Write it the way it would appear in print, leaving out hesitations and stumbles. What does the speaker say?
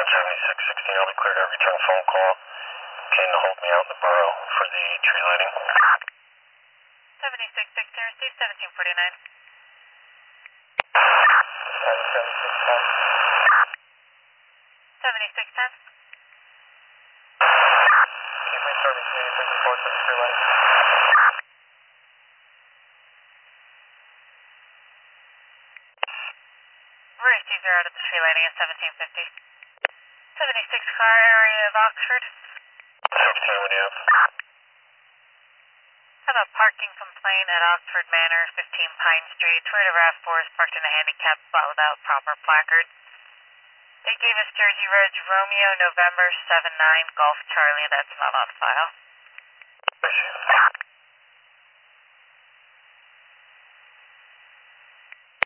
7616, I'll be clear to return phone call. Kane to hold me out in the borough for the tree lighting. 7616, receive 1749. 7610. Can you please service me, bring me forward for the tree lighting? Received are out at the tree lighting at 1750. 76 car area of Oxford. 16, what do you have? Have a parking complaint at Oxford Manor, 15 Pine Street. Toyota RAV4 is parked in a handicapped spot without proper placard. They gave us Jersey Reg Romeo November 79 Golf Charlie. That's not on file. Appreciate it.